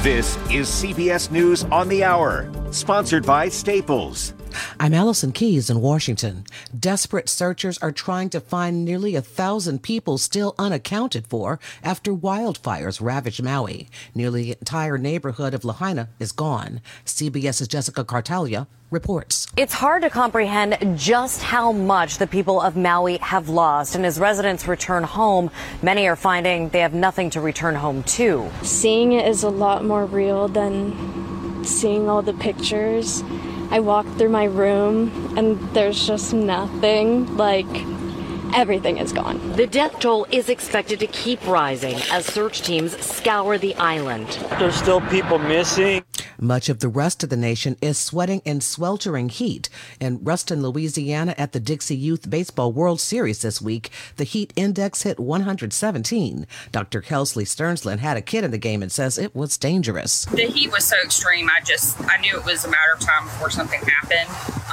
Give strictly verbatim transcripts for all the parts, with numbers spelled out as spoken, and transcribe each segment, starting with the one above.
This is C B S News on the Hour, sponsored by Staples. I'm Allison Keyes in Washington. Desperate searchers are trying to find nearly a thousand people still unaccounted for after wildfires ravaged Maui. Nearly the entire neighborhood of Lahaina is gone. CBS's Jessica Cartalia reports. It's hard to comprehend just how much the people of Maui have lost. And as residents return home, many are finding they have nothing to return home to. Seeing it is a lot more real than seeing all the pictures. I walked through my room and there's just nothing. Like, everything is gone. The death toll is expected to keep rising as search teams scour the island. There's still people missing. Much of the rest of the nation is sweating in sweltering heat. In Ruston, Louisiana, at the Dixie Youth Baseball World Series this week, the heat index hit one hundred seventeen. Doctor Kelsley Stearnsland had a kid in the game and says it was dangerous. The heat was so extreme, I just, I knew it was a matter of time before something happened.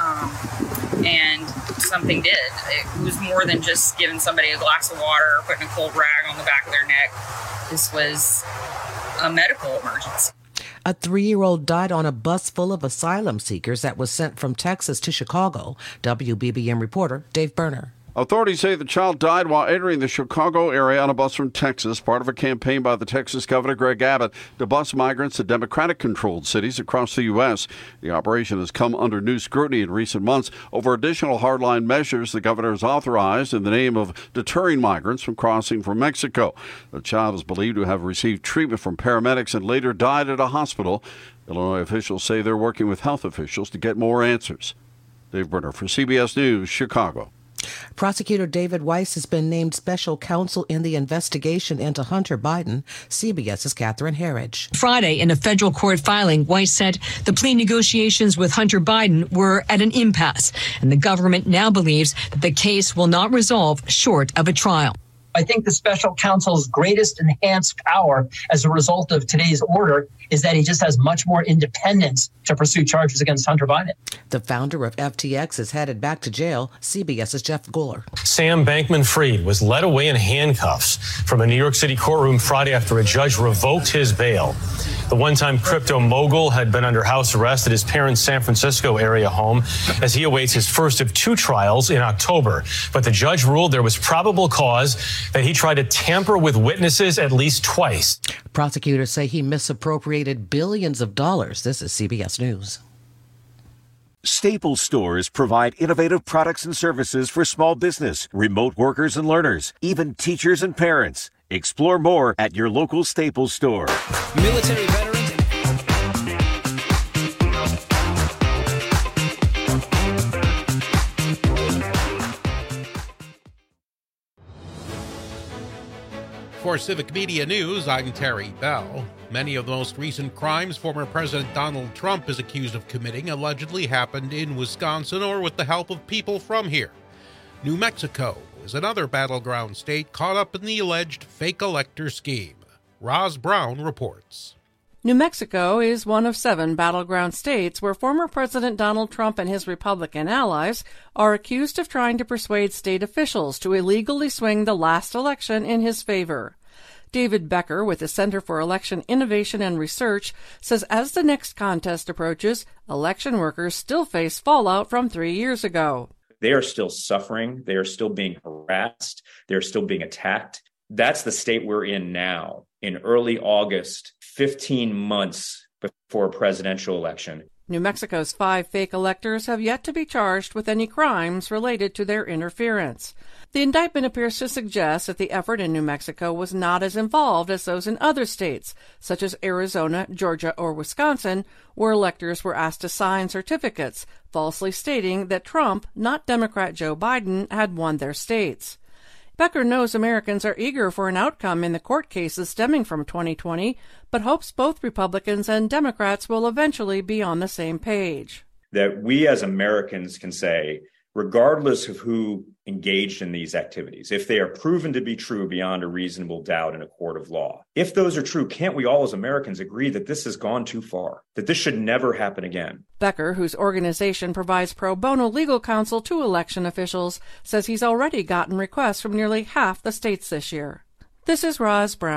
Um, and something did. It was more than just giving somebody a glass of water or putting a cold rag on the back of their neck. This was a medical emergency. A three-year-old died on a bus full of asylum seekers that was sent from Texas to Chicago. W B B M reporter Dave Berner. Authorities say the child died while entering the Chicago area on a bus from Texas, part of a campaign by the Texas Governor Greg Abbott to bus migrants to Democratic-controlled cities across the U S. The operation has come under new scrutiny in recent months over additional hardline measures the governor has authorized in the name of deterring migrants from crossing from Mexico. The child is believed to have received treatment from paramedics and later died at a hospital. Illinois officials say they're working with health officials to get more answers. Dave Berner for C B S News, Chicago. Prosecutor David Weiss has been named special counsel in the investigation into Hunter Biden. CBS's Catherine Herridge. Friday, in a federal court filing, Weiss said the plea negotiations with Hunter Biden were at an impasse, and the government now believes that the case will not resolve short of a trial. I think the special counsel's greatest enhanced power as a result of today's order is that he just has much more independence to pursue charges against Hunter Biden. The founder of F T X is headed back to jail. CBS's Jeff Guler. Sam Bankman-Fried was led away in handcuffs from a New York City courtroom Friday after a judge revoked his bail. The one-time crypto mogul had been under house arrest at his parents' San Francisco area home as he awaits his first of two trials in October. But the judge ruled there was probable cause that he tried to tamper with witnesses at least twice. Prosecutors say he misappropriated billions of dollars. This is C B S News. Staples stores provide innovative products and services for small business, remote workers and learners, even teachers and parents. Explore more at your local Staples store. Military veterans. For Civic Media News, I'm Terry Bell. Many of the most recent crimes former President Donald Trump is accused of committing allegedly happened in Wisconsin or with the help of people from here. New Mexico is another battleground state caught up in the alleged fake elector scheme. Roz Brown reports. New Mexico is one of seven battleground states where former President Donald Trump and his Republican allies are accused of trying to persuade state officials to illegally swing the last election in his favor. David Becker with the Center for Election Innovation and Research says as the next contest approaches, election workers still face fallout from three years ago. They are still suffering. They are still being harassed. They're still being attacked. That's the state we're in now. In early August, fifteen months before a presidential election. New Mexico's five fake electors have yet to be charged with any crimes related to their interference. The indictment appears to suggest that the effort in New Mexico was not as involved as those in other states, such as Arizona, Georgia, or Wisconsin, where electors were asked to sign certificates, falsely stating that Trump, not Democrat Joe Biden, had won their states. Becker knows Americans are eager for an outcome in the court cases stemming from twenty twenty, but hopes both Republicans and Democrats will eventually be on the same page. That we as Americans can say, regardless of who engaged in these activities, if they are proven to be true beyond a reasonable doubt in a court of law, if those are true, can't we all as Americans agree that this has gone too far, that this should never happen again? Becker, whose organization provides pro bono legal counsel to election officials, says he's already gotten requests from nearly half the states this year. This is Roz Brown,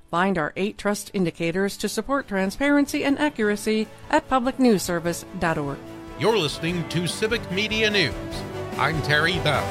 Find our eight trust indicators to support transparency and accuracy at public news service dot org. You're listening to Civic Media News. I'm Terry Bell.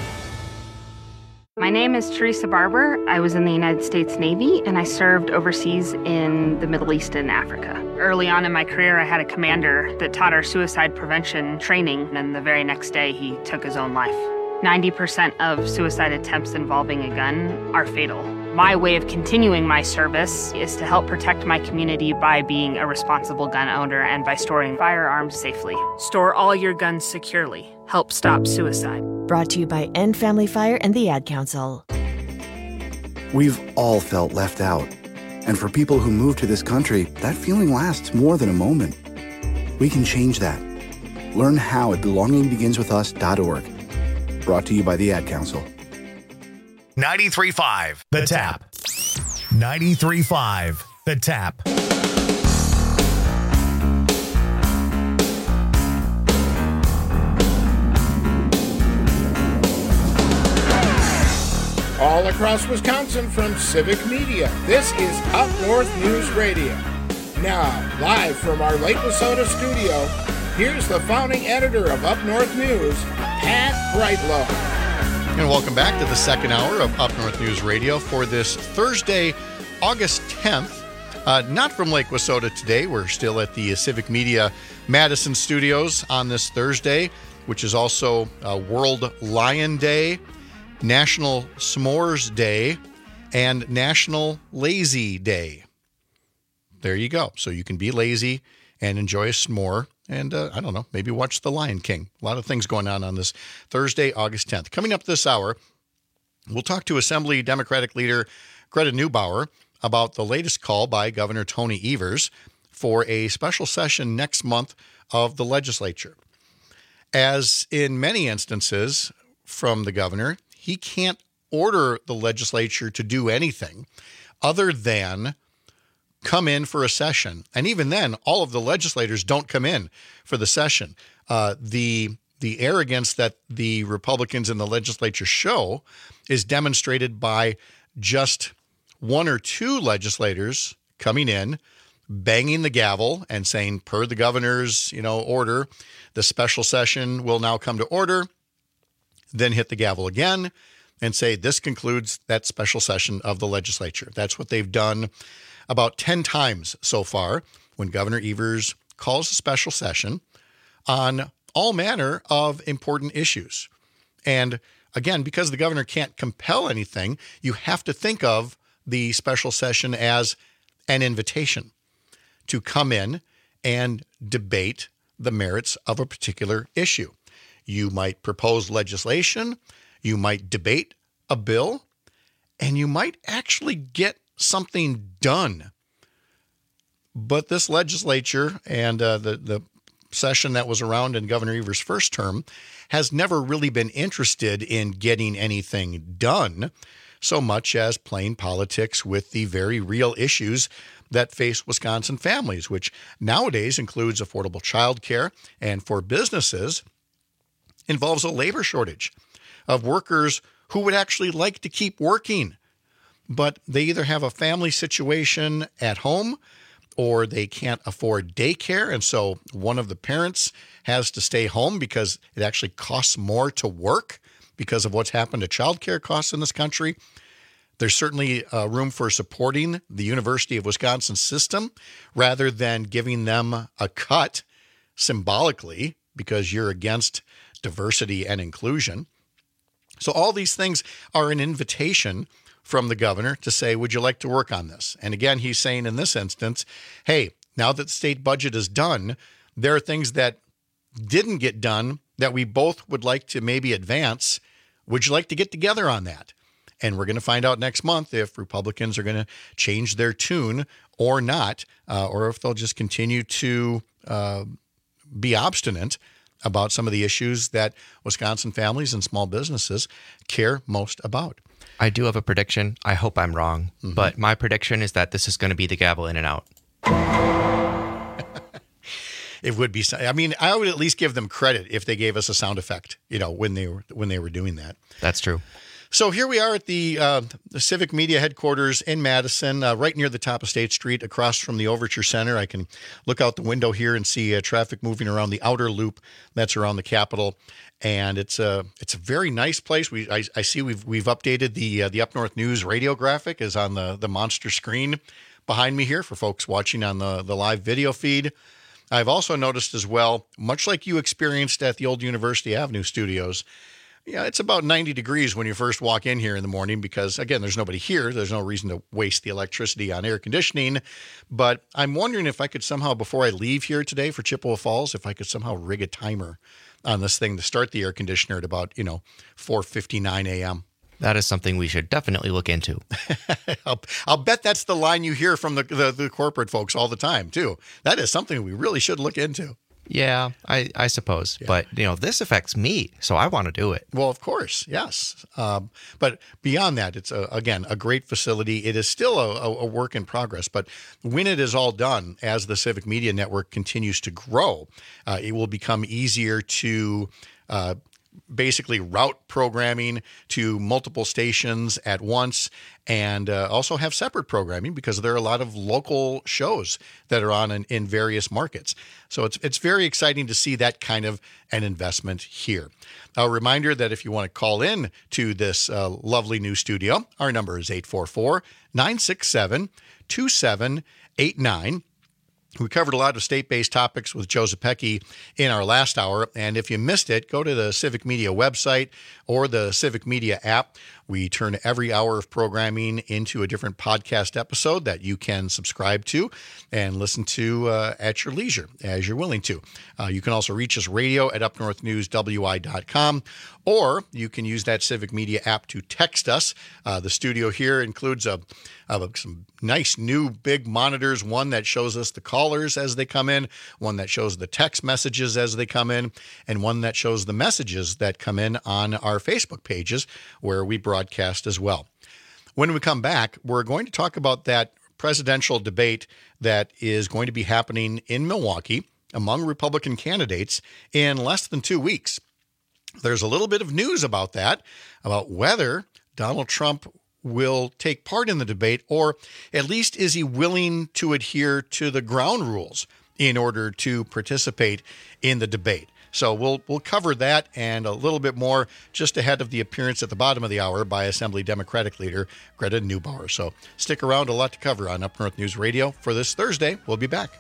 My name is Teresa Barber. I was in the United States Navy, and I served overseas in the Middle East and Africa. Early on in my career, I had a commander that taught our suicide prevention training, and the very next day, he took his own life. ninety percent of suicide attempts involving a gun are fatal. My way of continuing my service is to help protect my community by being a responsible gun owner and by storing firearms safely. Store all your guns securely. Help stop suicide. Brought to you by End Family Fire and the Ad Council. We've all felt left out. And for people who move to this country, that feeling lasts more than a moment. We can change that. Learn how at belonging begins with us dot org. Brought to you by the Ad Council. ninety-three point five The Tap. ninety-three point five The Tap. All across Wisconsin from Civic Media, this is Up North News Radio. Now, live from our Lake Wissota studio, here's the founding editor of Up North News, Pat Brightlow. And welcome back to the second hour of Up North News Radio for this Thursday, August tenth. Uh, not from Lake Wissota today. We're still at the Civic Media Madison studios on this Thursday, which is also uh, World Lion Day, National S'mores Day, and National Lazy Day. There you go. So you can be lazy and enjoy a s'more. And, uh, I don't know, maybe watch The Lion King. A lot of things going on on this Thursday, August tenth. Coming up this hour, we'll talk to Assembly Democratic Leader Greta Neubauer about the latest call by Governor Tony Evers for a special session next month of the legislature. As in many instances from the governor, he can't order the legislature to do anything other than come in for a session. And even then, all of the legislators don't come in for the session. Uh, the the arrogance that the Republicans in the legislature show is demonstrated by just one or two legislators coming in, banging the gavel and saying, per the governor's, you know, order, the special session will now come to order, then hit the gavel again and say, this concludes that special session of the legislature. That's what they've done about ten times so far when Governor Evers calls a special session on all manner of important issues. And again, because the governor can't compel anything, you have to think of the special session as an invitation to come in and debate the merits of a particular issue. You might propose legislation, you might debate a bill, and you might actually get something done. But this legislature and uh, the, the session that was around in Governor Evers' first term has never really been interested in getting anything done so much as playing politics with the very real issues that face Wisconsin families, which nowadays includes affordable child care and for businesses involves a labor shortage of workers who would actually like to keep working, but they either have a family situation at home or they can't afford daycare. And so one of the parents has to stay home because it actually costs more to work because of what's happened to child care costs in this country. There's certainly uh, room for supporting the University of Wisconsin system rather than giving them a cut symbolically because you're against diversity and inclusion. So all these things are an invitation from the governor to say, would you like to work on this? And again, he's saying in this instance, hey, now that the state budget is done, there are things that didn't get done that we both would like to maybe advance. Would you like to get together on that? And we're going to find out next month if Republicans are going to change their tune or not, uh, or if they'll just continue to uh, be obstinate about some of the issues that Wisconsin families and small businesses care most about. I do have a prediction. I hope I'm wrong, mm-hmm. but my prediction is that this is going to be the gavel in and out. It would be. I mean, I would at least give them credit if they gave us a sound effect, you know, when they were when they were doing that. That's true. So here we are at the, uh, the Civic Media headquarters in Madison, uh, right near the top of State Street, across from the Overture Center. I can look out the window here and see uh, traffic moving around the outer loop that's around the Capitol, and it's a it's a very nice place. We I, I see we've we've updated the uh, the Up North News radio graphic is on the the monster screen behind me here for folks watching on the the live video feed. I've also noticed as well, much like you experienced at the old University Avenue studios. Yeah, it's about ninety degrees when you first walk in here in the morning because, again, there's nobody here. There's no reason to waste the electricity on air conditioning. But I'm wondering if I could somehow, before I leave here today for Chippewa Falls, if I could somehow rig a timer on this thing to start the air conditioner at about, you know, four fifty-nine a.m. That is something we should definitely look into. I'll, I'll bet that's the line you hear from the, the, the corporate folks all the time, too. That is something we really should look into. Yeah, I, I suppose. Yeah. But, you know, this affects me, so I want to do it. Well, of course, yes. Um, but beyond that, it's, a, again, a great facility. It is still a, a work in progress. But when it is all done, as the Civic Media Network continues to grow, uh, it will become easier to uh, basically route programming to multiple stations at once and uh, also have separate programming because there are a lot of local shows that are on in, in various markets. So it's it's very exciting to see that kind of an investment here. A reminder that if you want to call in to this uh, lovely new studio, our number is eight four four, nine six seven, two seven eight nine. We covered a lot of state-based topics with Joe Zepecki in our last hour, and if you missed it, go to the Civic Media website or the Civic Media app. We turn every hour of programming into a different podcast episode that you can subscribe to and listen to uh, at your leisure, as you're willing to. Uh, you can also reach us radio at up north news w i dot com, or you can use that Civic Media app to text us. Uh, the studio here includes a, a, some nice new big monitors, one that shows us the callers as they come in, one that shows the text messages as they come in, and one that shows the messages that come in on our Facebook pages where we broadcast as well. When we come back, we're going to talk about that presidential debate that is going to be happening in Milwaukee among Republican candidates in less than two weeks. There's a little bit of news about that, about whether Donald Trump will take part in the debate, or at least is he willing to adhere to the ground rules in order to participate in the debate. So we'll we'll cover that and a little bit more just ahead of the appearance at the bottom of the hour by Assembly Democratic leader Greta Neubauer. So stick around, a lot to cover on Up North News Radio for this Thursday. We'll be back.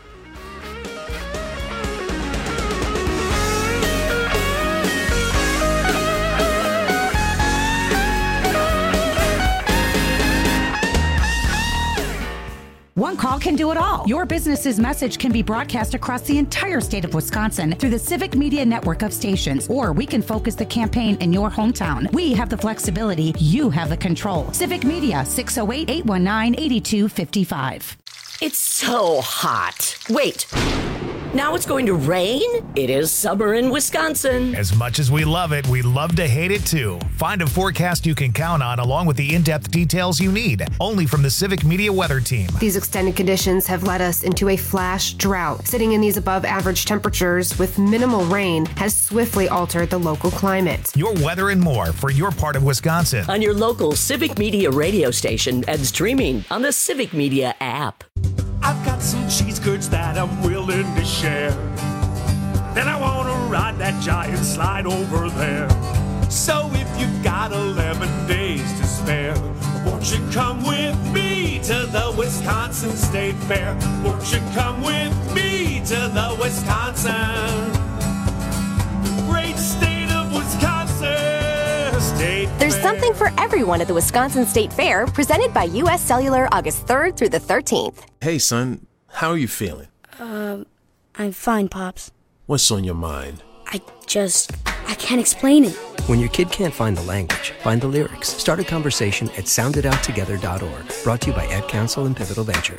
One call can do it all. Your business's message can be broadcast across the entire state of Wisconsin through the Civic Media network of stations, or we can focus the campaign in your hometown. We have the flexibility. You have the control. Civic Media, six oh eight, eight one nine, eight two five five. It's so hot. Wait. Now it's going to rain? It is summer in Wisconsin. As much as we love it, we love to hate it too. Find a forecast you can count on along with the in-depth details you need, only from the Civic Media weather team. These extended conditions have led us into a flash drought. Sitting in these above average temperatures with minimal rain has swiftly altered the local climate. Your weather and more for your part of Wisconsin. On your local Civic Media radio station and streaming on the Civic Media app. I've got some cheese curds that I'm willing to share. Then I want to ride that giant slide over there. So if you've got eleven days to spare, won't you come with me to the Wisconsin State Fair? Won't you come with me to the Wisconsin, the great state of Wisconsin State There's Fair. something for everyone at the Wisconsin State Fair, presented by U S Cellular August third through the thirteenth. Hey, son, how are you feeling? Um, I'm fine, Pops. What's on your mind? I just, I can't explain it. When your kid can't find the language, find the lyrics. Start a conversation at sound it out together dot org. Brought to you by Ad Council and Pivotal Ventures.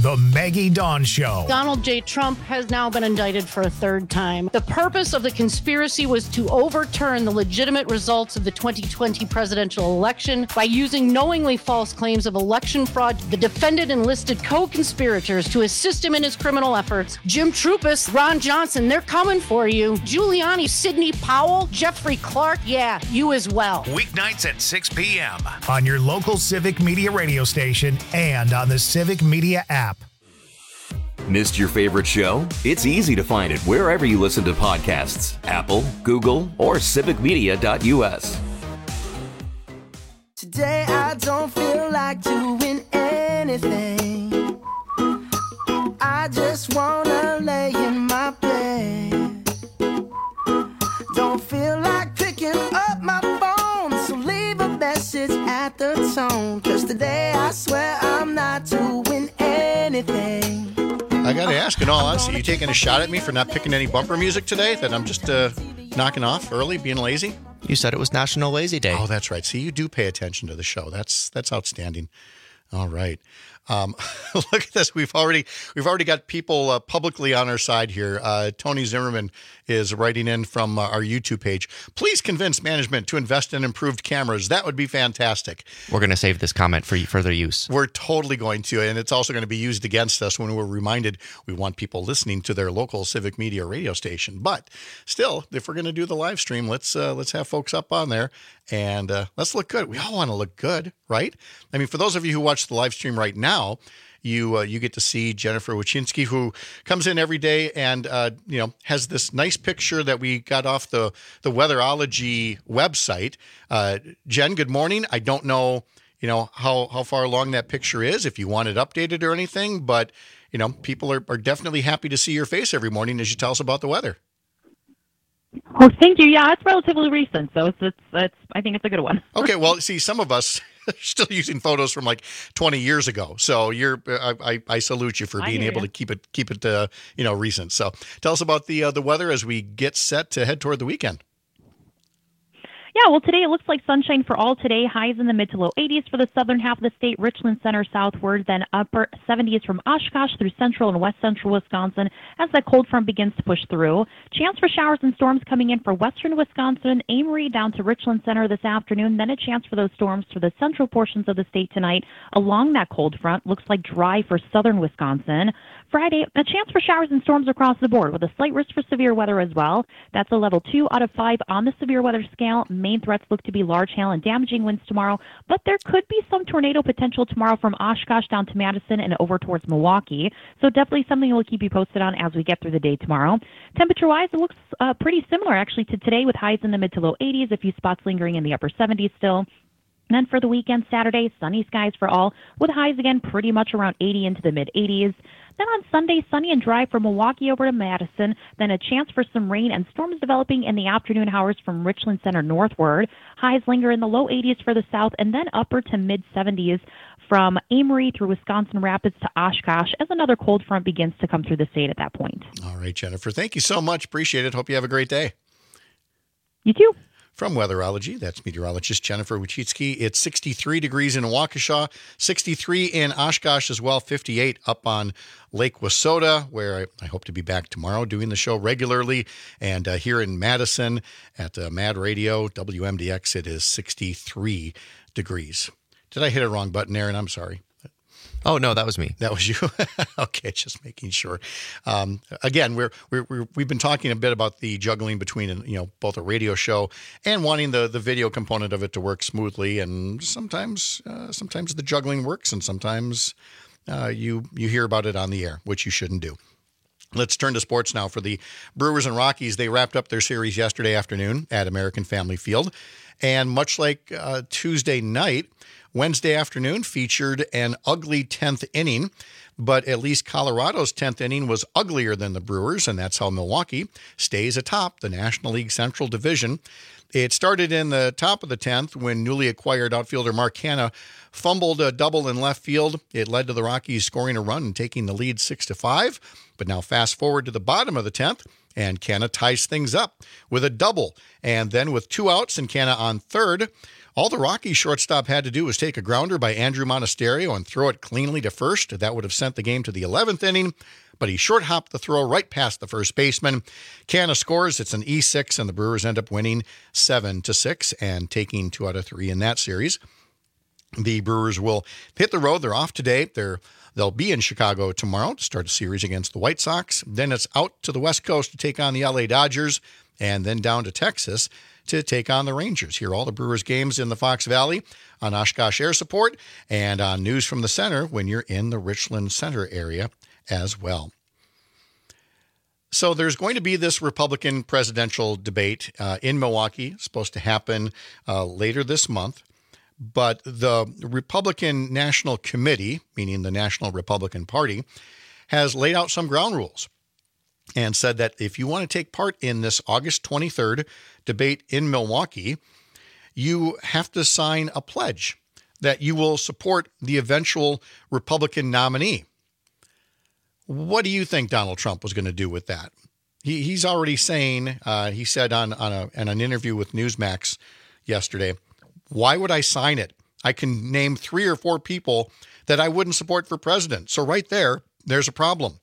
The Maggie Dawn Show. Donald J. Trump has now been indicted for a third time. The purpose of the conspiracy was to overturn the legitimate results of the twenty twenty presidential election by using knowingly false claims of election fraud. The defendant enlisted co-conspirators to assist him in his criminal efforts. Jim Trupis, Ron Johnson, they're coming for you. Giuliani, Sidney Powell, Jeffrey Clark, yeah, you as well. Weeknights at six p.m. on your local Civic Media radio station and on the Civic Media app. Missed your favorite show? It's easy to find it wherever you listen to podcasts. Apple, Google, or civic media dot u s. Today I don't feel like doing anything. I just wanna lay in my bed. Don't feel like picking up my phone, so leave a message at the tone. Cause today I swear I'm not doing anything. I got to ask, in all honesty, you taking a shot at me for not picking any bumper music today? That I'm just uh, knocking off early, being lazy? You said it was National Lazy Day. Oh, that's right. See, you do pay attention to the show. That's that's outstanding. All right. Um, look at this. We've already we've already got people uh, publicly on our side here. Uh, Tony Zimmerman is writing in from uh, our YouTube page. Please convince management to invest in improved cameras. That would be fantastic. We're going to save this comment for further use. We're totally going to, and it's also going to be used against us when we're reminded we want people listening to their local Civic Media radio station. But still, if we're going to do the live stream, let's uh, let's have folks up on there and uh, let's look good. We all want to look good, right? I mean, for those of you who watch the live stream right now, Now, you uh, you get to see Jennifer Wachinski, who comes in every day and uh, you know has this nice picture that we got off the the Weatherology website. Uh, Jen, good morning. I don't know you know how how far along that picture is, if you want it updated or anything, but you know people are, are definitely happy to see your face every morning as you tell us about the weather. Oh, thank you. Yeah, it's relatively recent, so it's it's, it's I think it's a good one. Okay, well, see, some of us are still using photos from like twenty years ago, so you're I, I, I salute you for being able you. to keep it keep it uh, you know recent. So tell us about the uh, the weather as we get set to head toward the weekend. Yeah, well, today it looks like sunshine for all today. Highs in the mid to low eighties for the southern half of the state, Richland Center southward, then upper seventies from Oshkosh through central and west central Wisconsin as that cold front begins to push through. Chance for showers and storms coming in for western Wisconsin, Amory down to Richland Center this afternoon, then a chance for those storms for the central portions of the state tonight along that cold front. Looks like dry for southern Wisconsin. Friday, a chance for showers and storms across the board with a slight risk for severe weather as well. That's a level two out of five on the severe weather scale. Main threats look to be large hail and damaging winds tomorrow, but there could be some tornado potential tomorrow from Oshkosh down to Madison and over towards Milwaukee. So definitely something we'll keep you posted on as we get through the day tomorrow. Temperature-wise, it looks uh, pretty similar actually to today with highs in the mid to low eighties, a few spots lingering in the upper seventies still. And then for the weekend, Saturday, sunny skies for all, with highs again pretty much around eighty into the mid-eighties. Then on Sunday, sunny and dry from Milwaukee over to Madison, then a chance for some rain and storms developing in the afternoon hours from Richland Center northward. Highs linger in the low eighties for the south and then upper to mid-seventies from Amory through Wisconsin Rapids to Oshkosh as another cold front begins to come through the state at that point. All right, Jennifer, thank you so much. Appreciate it. Hope you have a great day. You too. From Weatherology, that's meteorologist Jennifer Wachinski. It's sixty-three degrees in Waukesha, sixty-three in Oshkosh as well, fifty-eight up on Lake Wissota, where I, I hope to be back tomorrow doing the show regularly. And uh, here in Madison at uh, Mad Radio, W M D X, it is sixty-three degrees. Did I hit a wrong button, Aaron? I'm sorry. Oh, no, that was me. That was you? Okay, just making sure. Um, again, we're, we're, we're, we've been talking a bit about the juggling between, you know, both a radio show and wanting the, the video component of it to work smoothly. And sometimes uh, sometimes the juggling works and sometimes uh, you, you hear about it on the air, which you shouldn't do. Let's turn to sports now. For the Brewers and Rockies, they wrapped up their series yesterday afternoon at American Family Field. And much like uh, Tuesday night, Wednesday afternoon featured an ugly tenth inning, but at least Colorado's tenth inning was uglier than the Brewers, and that's how Milwaukee stays atop the National League Central Division. It started in the top of the tenth when newly acquired outfielder Mark Canha fumbled a double in left field. It led to the Rockies scoring a run and taking the lead six to five. But now fast forward to the bottom of the tenth, and Canha ties things up with a double. And then with two outs and Canha on third, all the Rockies shortstop had to do was take a grounder by Andrew Monasterio and throw it cleanly to first. That would have sent the game to the eleventh inning, but he short-hopped the throw right past the first baseman. Canha scores. It's an E six, and the Brewers end up winning seven to six and taking two out of three in that series. The Brewers will hit the road. They're off today. They're They'll be in Chicago tomorrow to start a series against the White Sox. Then it's out to the West Coast to take on the L A Dodgers, and then down to Texas to take on the Rangers. Hear all the Brewers games in the Fox Valley on Oshkosh Air Support and on News from the Center when you're in the Richland Center area as well. So there's going to be this Republican presidential debate uh, in Milwaukee. It's supposed to happen uh, later this month. But the Republican National Committee, meaning the National Republican Party, has laid out some ground rules and said that if you want to take part in this August twenty-third debate in Milwaukee, you have to sign a pledge that you will support the eventual Republican nominee. What do you think Donald Trump was going to do with that? He, he's already saying, uh, he said on, on, a, on an interview with Newsmax yesterday, why would I sign it? I can name three or four people that I wouldn't support for president. So right there, there's a problem.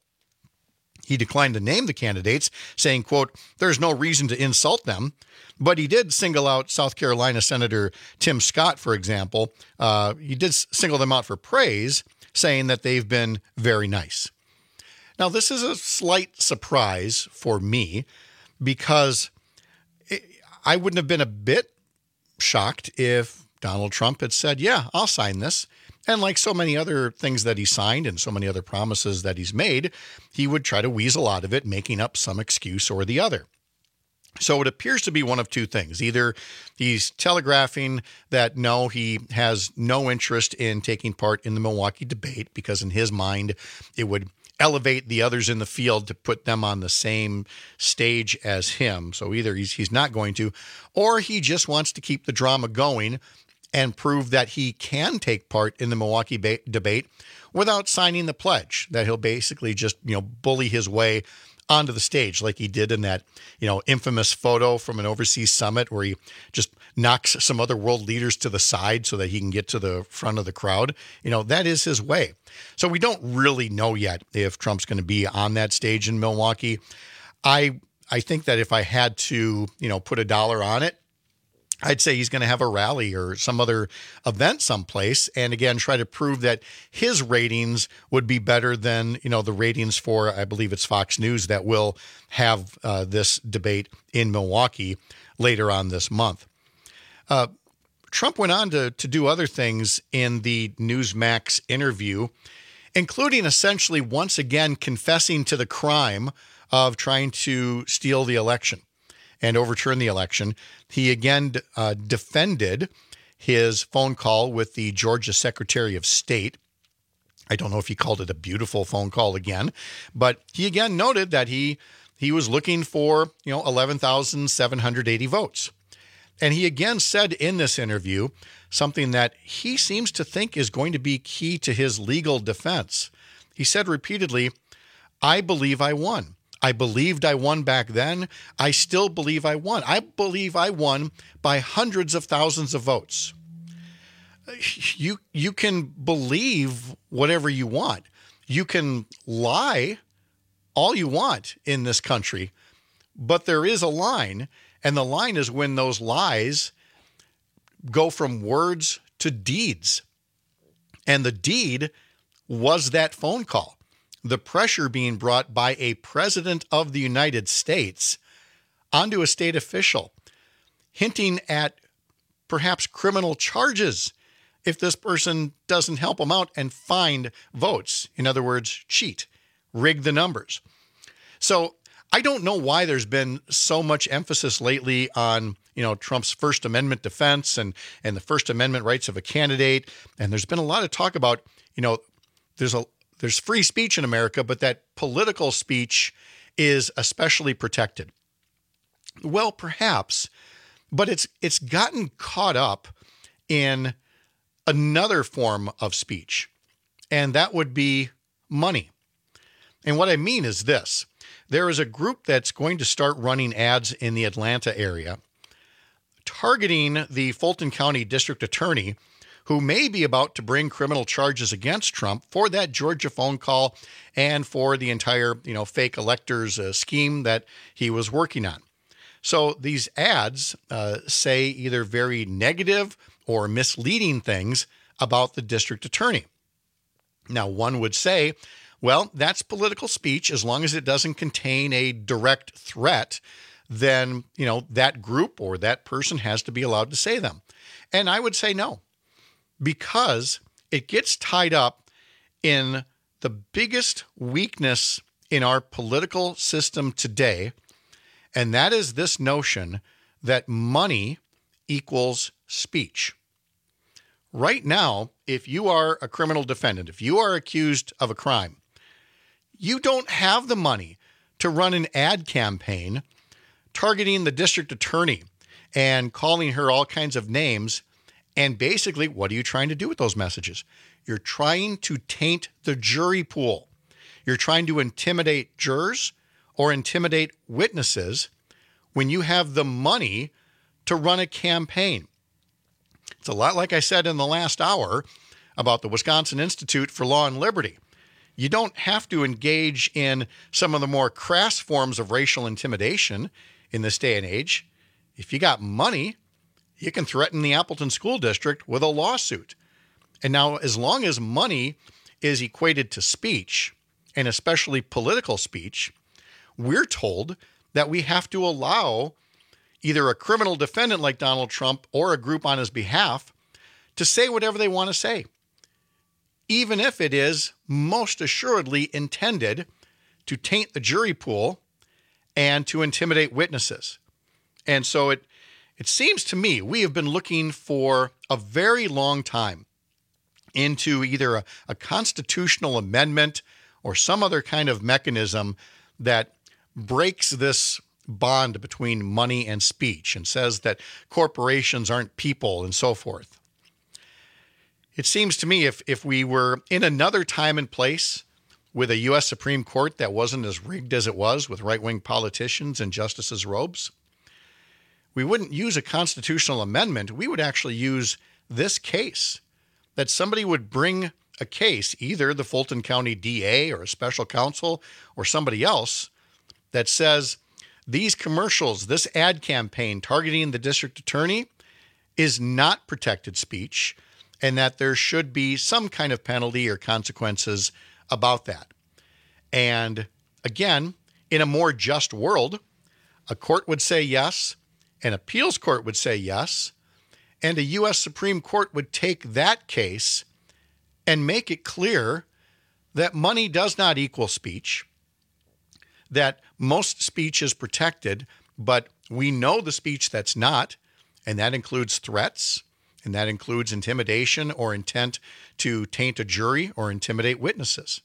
He declined to name the candidates, saying, quote, there's no reason to insult them. But he did single out South Carolina Senator Tim Scott, for example. Uh, he did single them out for praise, saying that they've been very nice. Now, this is a slight surprise for me because it, I wouldn't have been a bit shocked if Donald Trump had said, yeah, I'll sign this. And like so many other things that he signed and so many other promises that he's made, he would try to weasel out of it, making up some excuse or the other. So it appears to be one of two things. Either he's telegraphing that, no, he has no interest in taking part in the Milwaukee debate because in his mind, it would elevate the others in the field to put them on the same stage as him. So either he's, he's not going to, or he just wants to keep the drama going and prove that he can take part in the Milwaukee ba- debate without signing the pledge, that he'll basically just, you know, bully his way onto the stage like he did in that, you know, infamous photo from an overseas summit where he just knocks some other world leaders to the side so that he can get to the front of the crowd. You know, that is his way. So we don't really know yet if Trump's going to be on that stage in Milwaukee. I I think that if I had to, you know, put a dollar on it, I'd say he's going to have a rally or some other event someplace, and again, try to prove that his ratings would be better than, you know, the ratings for, I believe it's Fox News that will have uh, this debate in Milwaukee later on this month. Uh, Trump went on to, to do other things in the Newsmax interview, including essentially once again confessing to the crime of trying to steal the election and overturn the election. He again uh, defended his phone call with the Georgia Secretary of State. I don't know if he called it a beautiful phone call again, but he again noted that he he was looking for, you know, eleven thousand seven hundred eighty votes. And he again said in this interview something that he seems to think is going to be key to his legal defense. He said repeatedly, I believe I won. I believed I won back then. I still believe I won. I believe I won by hundreds of thousands of votes. You, you can believe whatever you want. You can lie all you want in this country, but there is a line, and the line is when those lies go from words to deeds. And the deed was that phone call. The pressure being brought by a president of the United States onto a state official, hinting at perhaps criminal charges if this person doesn't help him out and find votes. In other words, cheat, rig the numbers. So I don't know why there's been so much emphasis lately on, you know, Trump's First Amendment defense and, and the First Amendment rights of a candidate. And there's been a lot of talk about, you know, there's a There's free speech in America, but that political speech is especially protected. Well, perhaps But it's it's gotten caught up in another form of speech, and that would be money. And what I mean is this. There is a group that's going to start running ads in the Atlanta area targeting the Fulton County District Attorney, who may be about to bring criminal charges against Trump for that Georgia phone call and for the entire, you know, fake electors uh, scheme that he was working on. So these ads uh, say either very negative or misleading things about the district attorney. Now, one would say, well, that's political speech as long as it doesn't contain a direct threat. Then, you know, that group or that person has to be allowed to say them. And I would say no, because it gets tied up in the biggest weakness in our political system today, and that is this notion that money equals speech. Right now, if you are a criminal defendant, if you are accused of a crime, you don't have the money to run an ad campaign targeting the district attorney and calling her all kinds of names. And basically, what are you trying to do with those messages? You're trying to taint the jury pool. You're trying to intimidate jurors or intimidate witnesses when you have the money to run a campaign. It's a lot like I said in the last hour about the Wisconsin Institute for Law and Liberty. You don't have to engage in some of the more crass forms of racial intimidation in this day and age. If you got money, you can threaten the Appleton School District with a lawsuit. And now, as long as money is equated to speech, and especially political speech, we're told that we have to allow either a criminal defendant like Donald Trump or a group on his behalf to say whatever they want to say, even if it is most assuredly intended to taint the jury pool and to intimidate witnesses. And so it it seems to me we have been looking for a very long time into either a, a constitutional amendment or some other kind of mechanism that breaks this bond between money and speech and says that corporations aren't people and so forth. It seems to me if if we were in another time and place with a U S Supreme Court that wasn't as rigged as it was with right-wing politicians and justices' robes, we wouldn't use a constitutional amendment. We would actually use this case, that somebody would bring a case, either the Fulton County D A or a special counsel or somebody else, that says these commercials, this ad campaign targeting the district attorney is not protected speech, and that there should be some kind of penalty or consequences about that. And again, in a more just world, a court would say yes, an appeals court would say yes, and a U S Supreme Court would take that case and make it clear that money does not equal speech, that most speech is protected, but we know the speech that's not, and that includes threats, and that includes intimidation or intent to taint a jury or intimidate witnesses.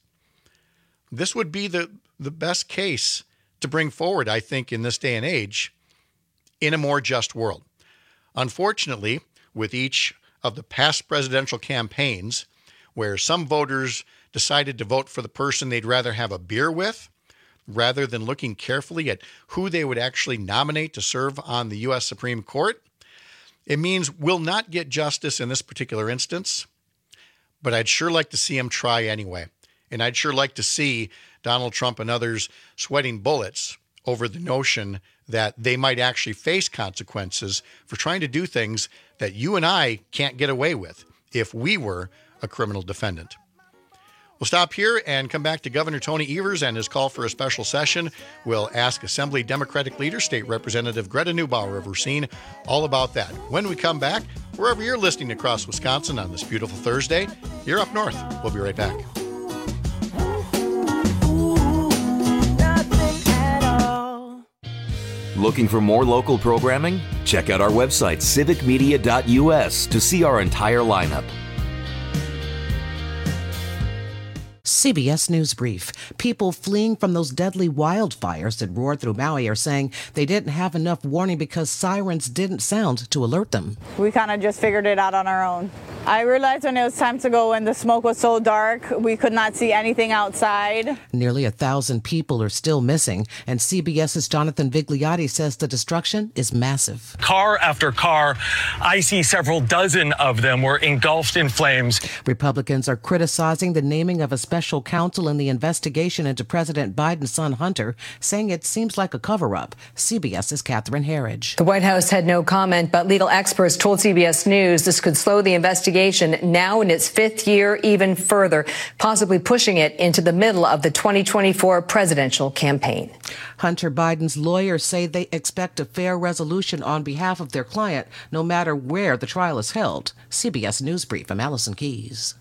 This would be the, the best case to bring forward, I think, in this day and age, in a more just world. Unfortunately, with each of the past presidential campaigns, where some voters decided to vote for the person they'd rather have a beer with, rather than looking carefully at who they would actually nominate to serve on the U S Supreme Court, it means we'll not get justice in this particular instance, but I'd sure like to see him try anyway. And I'd sure like to see Donald Trump and others sweating bullets over the notion that they might actually face consequences for trying to do things that you and I can't get away with if we were a criminal defendant. We'll stop here and come back to Governor Tony Evers and his call for a special session. We'll ask Assembly Democratic leader, State Representative Greta Neubauer of Racine, all about that. When we come back, wherever you're listening across Wisconsin on this beautiful Thursday, you're up north. We'll be right back. Looking for more local programming? Check out our website, civic media dot u s, to see our entire lineup. C B S News Brief. People fleeing from those deadly wildfires that roared through Maui are saying they didn't have enough warning because sirens didn't sound to alert them. We kind of just figured it out on our own. I realized when it was time to go, when the smoke was so dark, we could not see anything outside. Nearly a thousand people are still missing, and CBS's Jonathan Vigliotti says the destruction is massive. Car after car, I see several dozen of them were engulfed in flames. Republicans are criticizing the naming of a special counsel in the investigation into President Biden's son Hunter, saying it seems like a cover-up. CBS's Catherine Herridge. The White House had no comment, but legal experts told C B S News this could slow the investigation now in its fifth year even further, possibly pushing it into the middle of the twenty twenty-four presidential campaign. Hunter Biden's lawyers say they expect a fair resolution on behalf of their client, no matter where the trial is held. C B S News Brief, I'm Allison Keyes.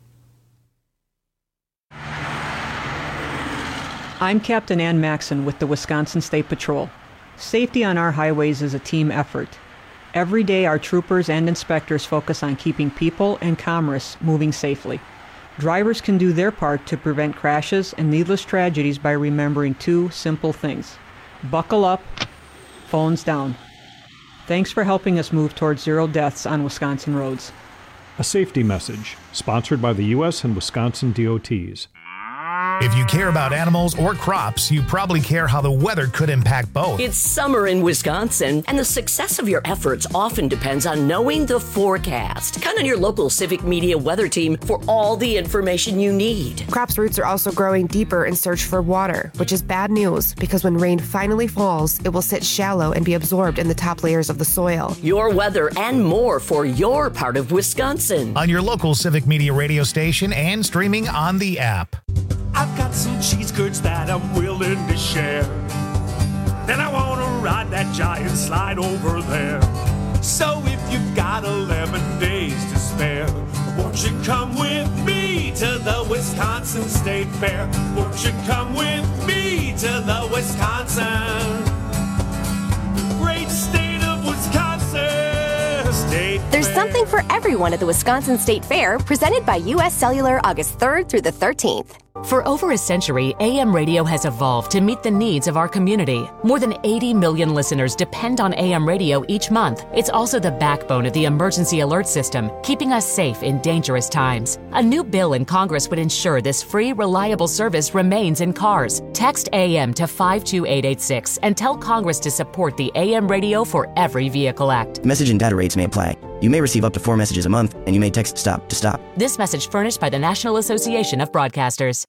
I'm Captain Ann Maxon with the Wisconsin State Patrol. Safety on our highways is a team effort. Every day, our troopers and inspectors focus on keeping people and commerce moving safely. Drivers can do their part to prevent crashes and needless tragedies by remembering two simple things. Buckle up, phones down. Thanks for helping us move towards zero deaths on Wisconsin roads. A safety message, sponsored by the U S and Wisconsin D O Ts. If you care about animals or crops, you probably care how the weather could impact both. It's summer in Wisconsin, and the success of your efforts often depends on knowing the forecast. Count on your local Civic Media weather team for all the information you need. Crops' roots are also growing deeper in search for water, which is bad news because when rain finally falls, it will sit shallow and be absorbed in the top layers of the soil. Your weather and more for your part of Wisconsin. On your local Civic Media radio station and streaming on the app. I've got some cheese curds that I'm willing to share. Then I want to ride that giant slide over there. So if you've got eleven days to spare, won't you come with me to the Wisconsin State Fair? Won't you come with me to the Wisconsin, great state of Wisconsin State There's Fair. something for everyone at the Wisconsin State Fair, presented by U S Cellular August third through the thirteenth. For over a century, A M radio has evolved to meet the needs of our community. More than eighty million listeners depend on A M radio each month. It's also the backbone of the emergency alert system, keeping us safe in dangerous times. A new bill in Congress would ensure this free, reliable service remains in cars. Text A M to five two eight eight six and tell Congress to support the A M Radio for Every Vehicle Act. Message and data rates may apply. You may receive up to four messages a month, and you may text STOP to stop. This message furnished by the National Association of Broadcasters.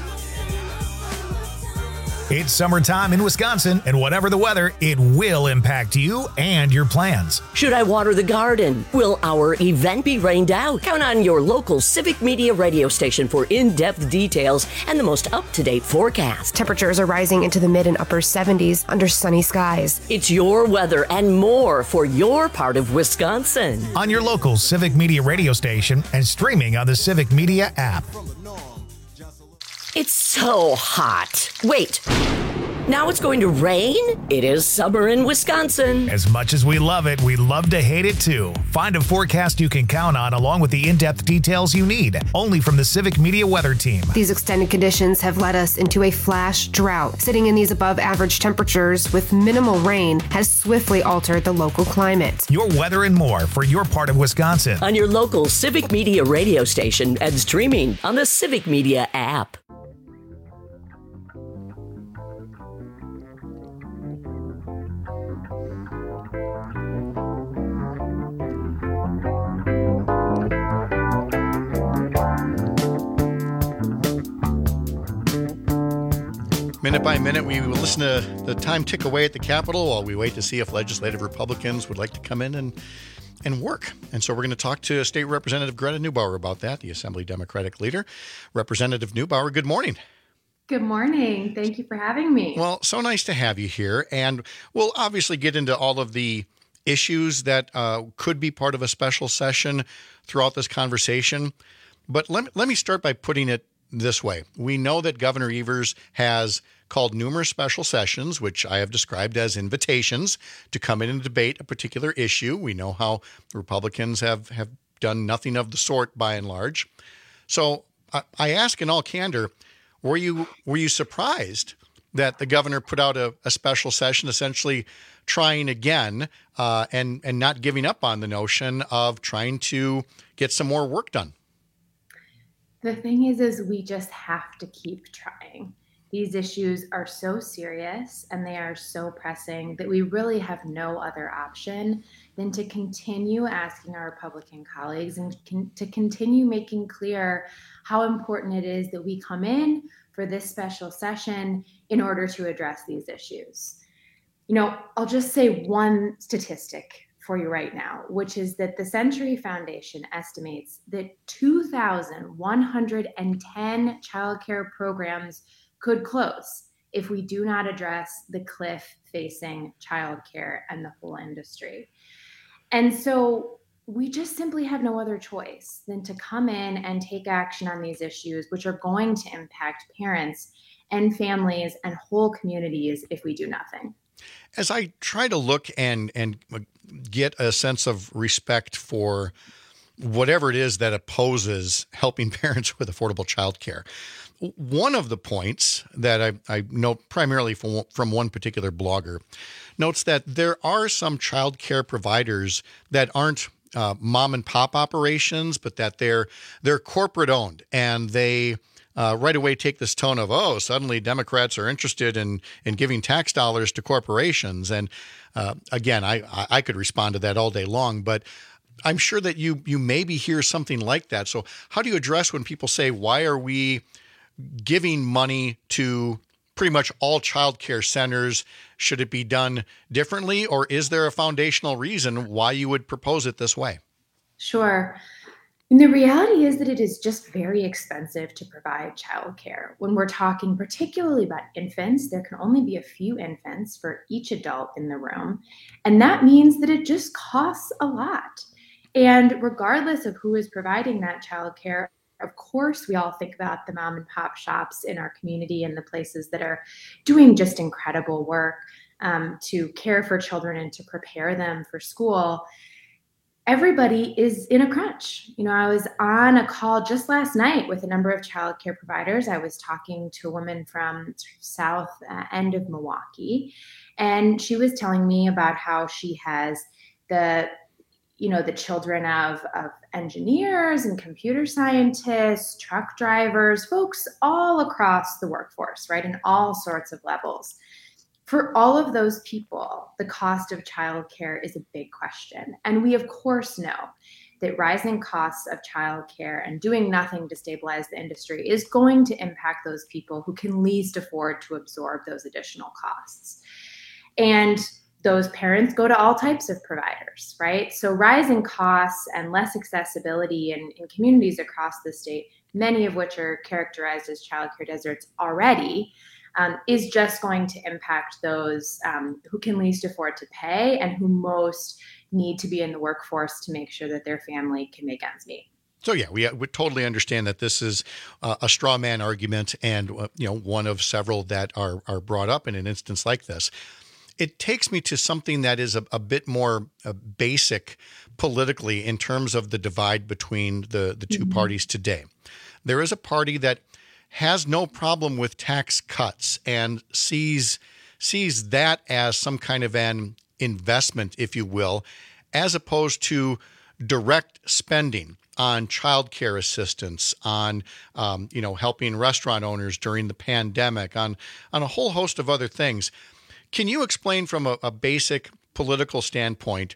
It's summertime in Wisconsin, and whatever the weather, it will impact you and your plans. Should I water the garden? Will our event be rained out? Count on your local Civic Media radio station for in-depth details and the most up-to-date forecast. Temperatures are rising into the mid and upper seventies under sunny skies. It's your weather and more for your part of Wisconsin. On your local Civic Media radio station and streaming on the Civic Media app. It's so hot. Wait, now it's going to rain? It is summer in Wisconsin. As much as we love it, we love to hate it too. Find a forecast you can count on along with the in-depth details you need, only from the Civic Media weather team. These extended conditions have led us into a flash drought. Sitting in these above average temperatures with minimal rain has swiftly altered the local climate. Your weather and more for your part of Wisconsin. On your local Civic Media radio station and streaming on the Civic Media app. Minute by minute, we will listen to the time tick away at the Capitol while we wait to see if legislative Republicans would like to come in and and work. And so we're going to talk to State Representative Greta Neubauer about that, the Assembly Democratic leader. Representative Neubauer, good morning. Good morning. Thank you for having me. Well, so nice to have you here. And we'll obviously get into all of the issues that uh, could be part of a special session throughout this conversation. But let me, let me start by putting it this way. We know that Governor Evers has called numerous special sessions, which I have described as invitations to come in and debate a particular issue. We know how Republicans have, have done nothing of the sort by and large. So I, I ask in all candor, were you were you surprised that the governor put out a, a special session essentially trying again uh, and, and not giving up on the notion of trying to get some more work done? The thing is, is we just have to keep trying. These issues are so serious and they are so pressing that we really have no other option than to continue asking our Republican colleagues and con- to continue making clear how important it is that we come in for this special session in order to address these issues. You know, I'll just say one statistic for you right now, which is that the Century Foundation estimates that two thousand one hundred ten childcare programs could close if we do not address the cliff facing childcare and the whole industry. And so we just simply have no other choice than to come in and take action on these issues, which are going to impact parents and families and whole communities if we do nothing. As I try to look and and get a sense of respect for whatever it is that opposes helping parents with affordable childcare, one of the points that I, I note primarily from, from one particular blogger notes that there are some childcare providers that aren't uh, mom and pop operations, but that they're they're corporate owned, and they uh, right away take this tone of, oh, suddenly Democrats are interested in in giving tax dollars to corporations. And uh, again, I I could respond to that all day long, but I'm sure that you you maybe hear something like that. So how do you address when people say, why are we giving money to pretty much all child care centers? Should it be done differently, or is there a foundational reason why you would propose it this way? Sure. And the reality is that it is just very expensive to provide childcare. When we're talking particularly about infants, there can only be a few infants for each adult in the room. And that means that it just costs a lot. And regardless of who is providing that childcare, of course, we all think about the mom and pop shops in our community and the places that are doing just incredible work um, to care for children and to prepare them for school. Everybody is in a crunch. You know, I was on a call just last night with a number of childcare providers. I was talking to a woman from south uh, end of Milwaukee, and she was telling me about how she has the you know, the children of, of engineers and computer scientists, truck drivers, folks all across the workforce, right, in all sorts of levels. For all of those people, the cost of childcare is a big question. And we, of course, know that rising costs of childcare and doing nothing to stabilize the industry is going to impact those people who can least afford to absorb those additional costs. And those parents go to all types of providers, right? So rising costs and less accessibility in, in communities across the state, many of which are characterized as childcare deserts already, um, is just going to impact those um, who can least afford to pay and who most need to be in the workforce to make sure that their family can make ends meet. So yeah, we we totally understand that this is uh, a straw man argument, and uh, you know, one of several that are are brought up in an instance like this. It takes me to something that is a, a bit more uh, basic politically in terms of the divide between the, the two mm-hmm. parties today. There is a party that has no problem with tax cuts and sees sees that as some kind of an investment, if you will, as opposed to direct spending on childcare assistance, on um, you know, helping restaurant owners during the pandemic, on on a whole host of other things. Can you explain from a, a basic political standpoint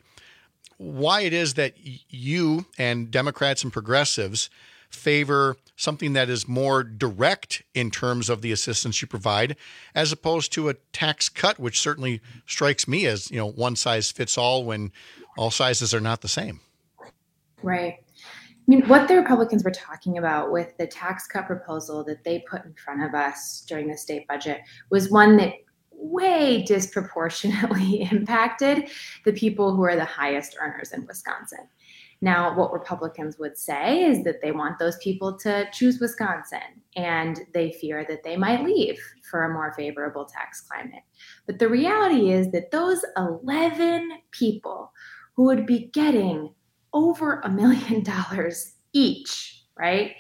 why it is that you and Democrats and progressives favor something that is more direct in terms of the assistance you provide, as opposed to a tax cut, which certainly strikes me as, you know, one size fits all when all sizes are not the same? Right. I mean, what the Republicans were talking about with the tax cut proposal that they put in front of us during the state budget was one that way disproportionately impacted the people who are the highest earners in Wisconsin. Now, what Republicans would say is that they want those people to choose Wisconsin, and they fear that they might leave for a more favorable tax climate. But the reality is that those eleven people who would be getting over a million dollars each, right?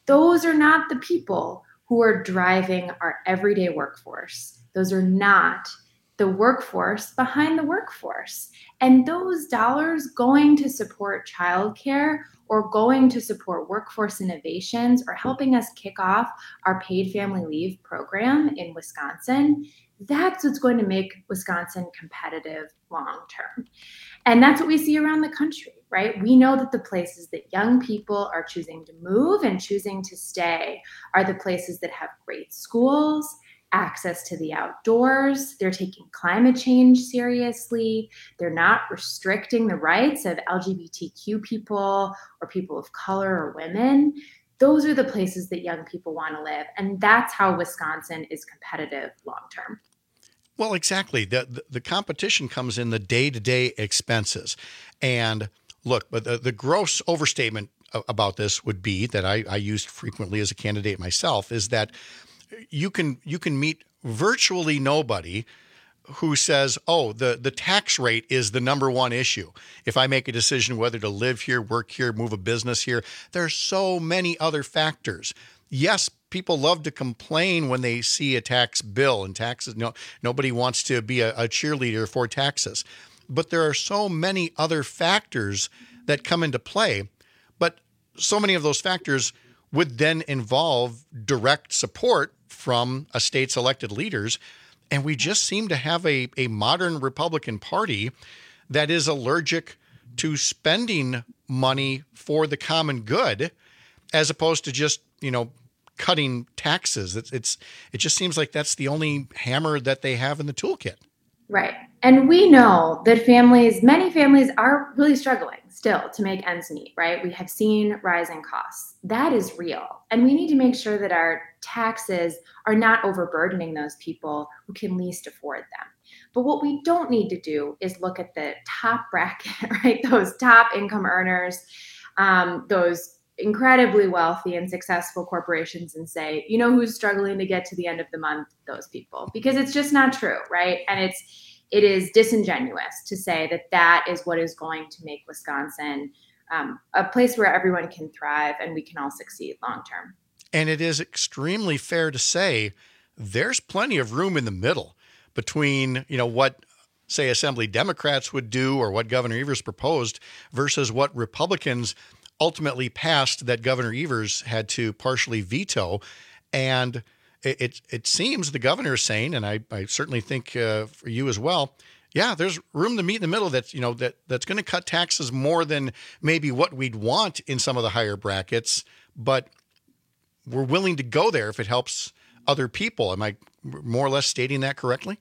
those are not the people who are driving our everyday workforce. Those are not the workforce behind the workforce. And those dollars going to support childcare or going to support workforce innovations or helping us kick off our paid family leave program in Wisconsin, that's what's going to make Wisconsin competitive long term. And that's what we see around the country, right? We know that the places that young people are choosing to move and choosing to stay are the places that have great schools, access to the outdoors. They're taking climate change seriously. They're not restricting the rights of L G B T Q people or people of color or women. Those are the places that young people want to live. And that's how Wisconsin is competitive long-term. Well, exactly. The, the, the competition comes in the day-to-day expenses. And look, but the, the gross overstatement about this would be that I, I used frequently as a candidate myself is that you can you can meet virtually nobody who says, oh, the, the tax rate is the number one issue. If I make a decision whether to live here, work here, move a business here, there's so many other factors. Yes, people love to complain when they see a tax bill and taxes. No, nobody wants to be a, a cheerleader for taxes. But there are so many other factors that come into play. But so many of those factors would then involve direct support from a state's elected leaders. And we just seem to have a, a modern Republican Party that is allergic to spending money for the common good, as opposed to just, you know, cutting taxes. It's, it's it just seems like that's the only hammer that they have in the toolkit. Right. And we know that families, many families are really struggling still to make ends meet, right? We have seen rising costs. That is real. And we need to make sure that our taxes are not overburdening those people who can least afford them. But what we don't need to do is look at the top bracket, right? Those top income earners, um, those incredibly wealthy and successful corporations and say, you know, who's struggling to get to the end of the month? Those people, because it's just not true, right? And it's, it is disingenuous to say that that is what is going to make Wisconsin um, a place where everyone can thrive and we can all succeed long term. And it is extremely fair to say there's plenty of room in the middle between, you know, what, say, Assembly Democrats would do or what Governor Evers proposed versus what Republicans ultimately passed that Governor Evers had to partially veto. And it it, it seems the governor is saying, and I, I certainly think uh, for you as well, yeah, there's room to meet in the middle that's, you know, that that's going to cut taxes more than maybe what we'd want in some of the higher brackets, but we're willing to go there if it helps other people. Am I more or less stating that correctly?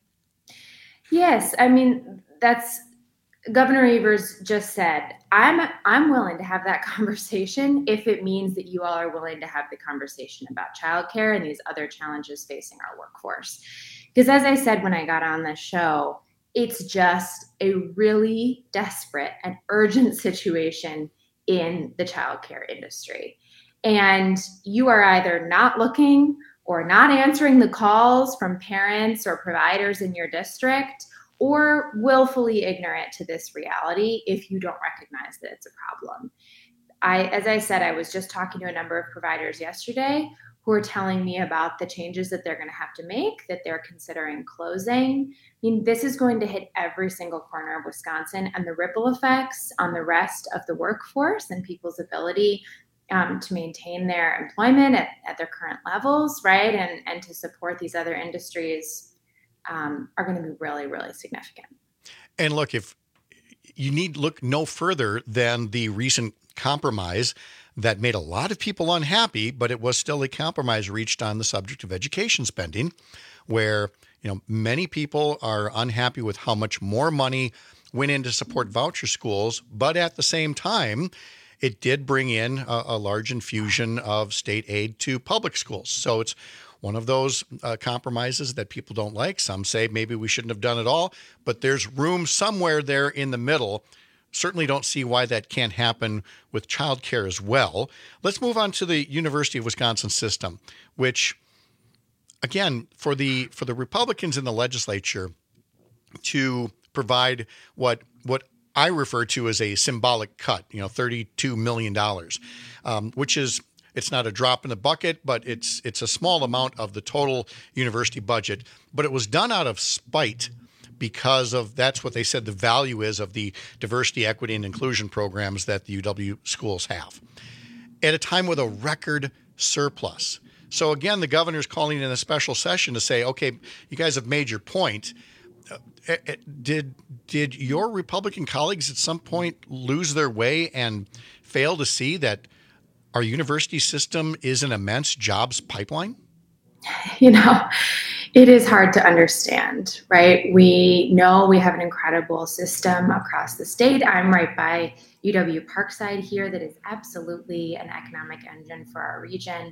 Yes. I mean, that's Governor Evers just said, I'm I'm willing to have that conversation if it means that you all are willing to have the conversation about childcare and these other challenges facing our workforce. Because as I said when I got on this show, it's just a really desperate and urgent situation in the childcare industry. And you are either not looking or not answering the calls from parents or providers in your district, or willfully ignorant to this reality if you don't recognize that it's a problem. I, as I said, I was just talking to a number of providers yesterday who are telling me about the changes that they're going to have to make, that they're considering closing. I mean, this is going to hit every single corner of Wisconsin, and the ripple effects on the rest of the workforce and people's ability um, to maintain their employment at, at their current levels, right, and, and to support these other industries Um, are going to be really, really significant. And look, if you need look no further than the recent compromise that made a lot of people unhappy, but it was still a compromise reached on the subject of education spending, where, you know, many people are unhappy with how much more money went in to support voucher schools, but at the same time, it did bring in a, a large infusion of state aid to public schools. So it's one of those uh, compromises that people don't like. Some say maybe we shouldn't have done it all, but there's room somewhere there in the middle. Certainly don't see why that can't happen with childcare as well. Let's move on to the University of Wisconsin system, which, again, for the for the Republicans in the legislature to provide what what I refer to as a symbolic cut, you know, thirty-two million dollars, um, which is It's not a drop in the bucket, but it's it's a small amount of the total university budget. But it was done out of spite because of that's what they said the value is of the diversity, equity, and inclusion programs that the U W schools have at a time with a record surplus. So again, the governor's calling in a special session to say, okay, you guys have made your point. Uh, did did your Republican colleagues at some point lose their way and fail to see that our university system is an immense jobs pipeline? You know, it is hard to understand, right? We know we have an incredible system across the state. I'm right by U W Parkside here that is absolutely an economic engine for our region.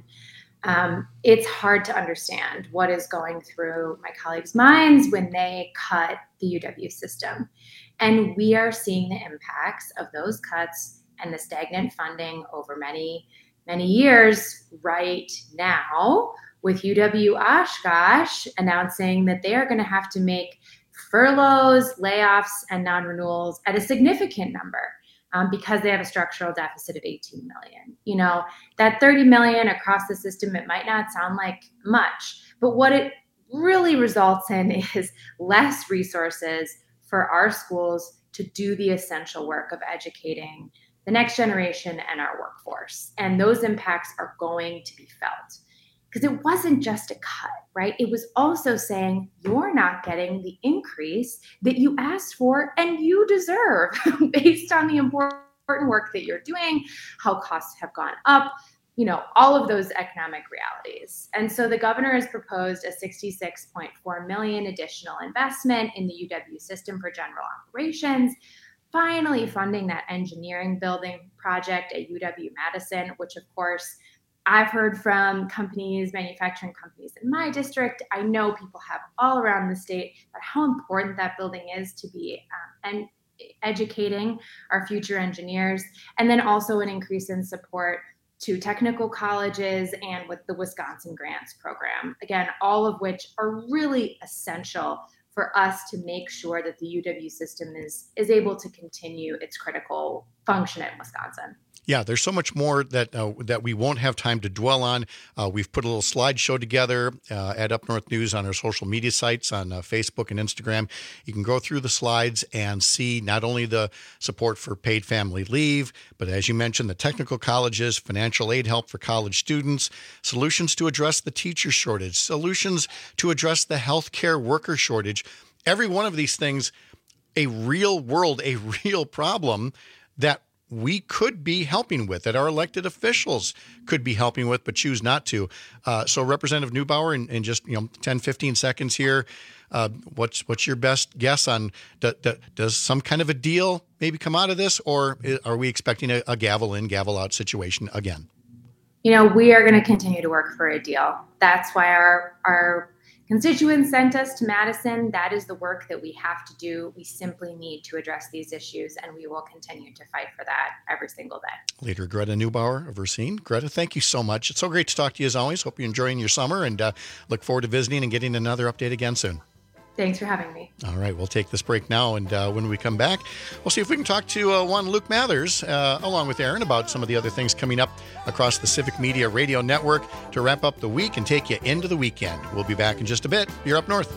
Um, it's hard to understand what is going through my colleagues' minds when they cut the U W system. And we are seeing the impacts of those cuts and the stagnant funding over many, many years right now, with U W Oshkosh announcing that they are going to have to make furloughs, layoffs, and non-renewals at a significant number. Um, because they have a structural deficit of eighteen million. You know, that thirty million across the system, it might not sound like much, but what it really results in is less resources for our schools to do the essential work of educating the next generation and our workforce. And those impacts are going to be felt. Because it wasn't just a cut, right? It was also saying you're not getting the increase that you asked for and you deserve based on the important work that you're doing, how costs have gone up, you know, all of those economic realities. And so the governor has proposed a sixty-six point four million dollars additional investment in the U W system for general operations, finally funding that engineering building project at U W-Madison, which of course, I've heard from companies, manufacturing companies in my district. I know people have all around the state about how important that building is to be um, and educating our future engineers. And then also an increase in support to technical colleges and with the Wisconsin Grants Program. Again, all of which are really essential for us to make sure that the U W system is, is able to continue its critical function in Wisconsin. Yeah, there's so much more that uh, that we won't have time to dwell on. Uh, we've put a little slideshow together uh, at Up North News on our social media sites on uh, Facebook and Instagram. You can go through the slides and see not only the support for paid family leave, but as you mentioned, the technical colleges, financial aid help for college students, solutions to address the teacher shortage, solutions to address the healthcare worker shortage. Every one of these things, a real world, a real problem that we could be helping with, that our elected officials could be helping with, but choose not to. Uh, so Representative Neubauer, in, in just you know ten, fifteen seconds here, uh, what's what's your best guess on, do, do, does some kind of a deal maybe come out of this, or are we expecting a, a gavel in, gavel out situation again? You know, we are going to continue to work for a deal. That's why our our constituents sent us to Madison. That is the work that we have to do. We simply need to address these issues, and we will continue to fight for that every single day. Leader Greta Neubauer of Racine. Greta, thank you so much. It's so great to talk to you as always. Hope you're enjoying your summer, and uh, look forward to visiting and getting another update again soon. Thanks for having me. All right, we'll take this break now, and uh, when we come back, we'll see if we can talk to uh, one Luke Mathers, uh, along with Aaron, about some of the other things coming up across the Civic Media Radio Network to wrap up the week and take you into the weekend. We'll be back in just a bit. You're Up North.